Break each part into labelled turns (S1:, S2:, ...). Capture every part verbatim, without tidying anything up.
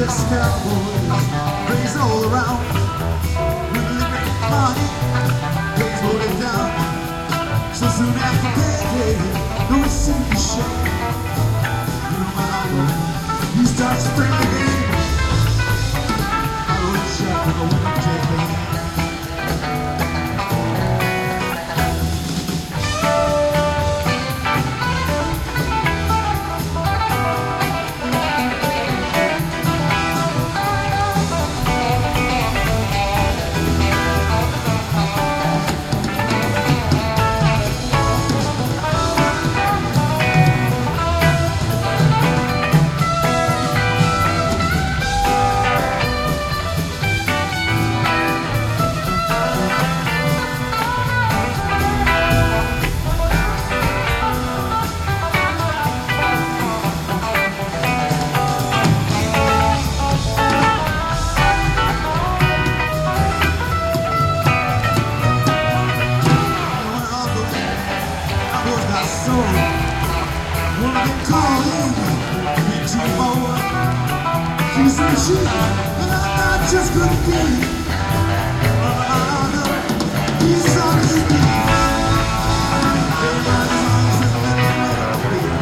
S1: cowboys, raised all around. With living money, things loaded down. So soon after payday, no city shut. You know my uncle, he starts to bring the game. I would shut with a winning ticket. She's a she, but I'm not just good at being. He's on his feet. Everybody's on his feet.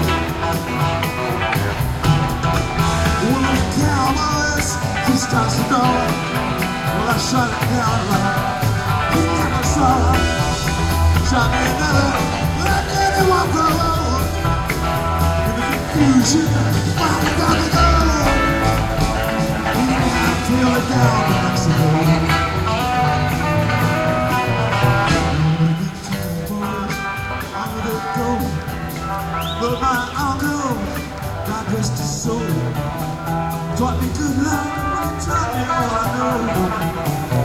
S1: One of the cowboys, he starts to know. Well, I shot it down right. He never saw it. Shot me another, let anyone go. In the confusion, finally got to go. Feel it down in Mexico. Under the door, but my uncle, God rest his soul, taught me good love, taught me all I know.